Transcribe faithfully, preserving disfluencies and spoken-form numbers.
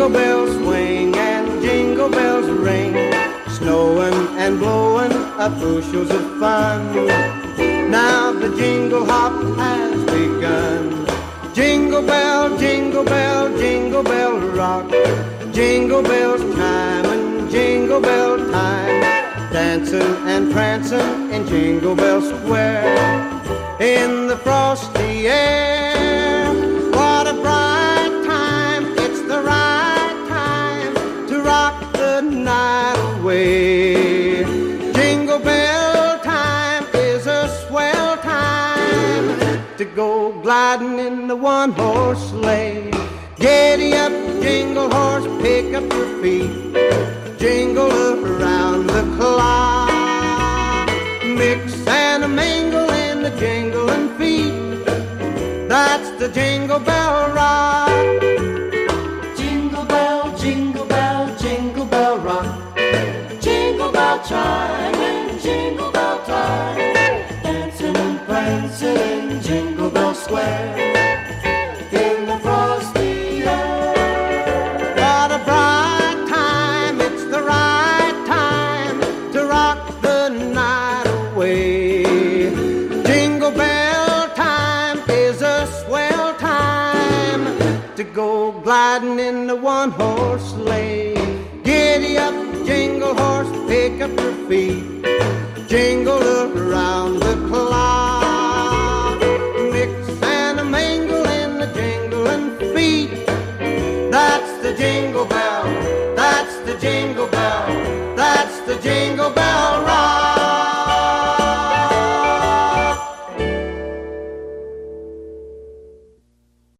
Jingle bells swing and jingle bells ring, snowing and blowing up bushels of fun. Now the jingle hop has begun. Jingle bell, jingle bell, jingle bell rock. Jingle bells chime and jingle bell time, dancing and prancing in Jingle Bell Square. In the frosty air, what a bright time. It's the right time to rock the night away. Jingle bell time is a swell time to go gliding in the one-horse sleigh. Giddy up, jingle horse, pick up your feet, jingle around the clock. Mix and a mingle in the jingling feet, that's the Jingle Bell Rock. Jingle bell, jingle bell, jingle bell rock. Jingle bell chime and jingle bell time, dancing and prancing in Jingle Bell Square. In the frosty air, What a bright time, it's the right time to rock the night away. Jingle bell time is a swell time to go gliding in the one-horse sleigh. Giddy up, jingle horse, pick up your feet, jingle around the clock. Mix and a mingle in the jingling feet, that's the jingle bell, that's the jingle bell.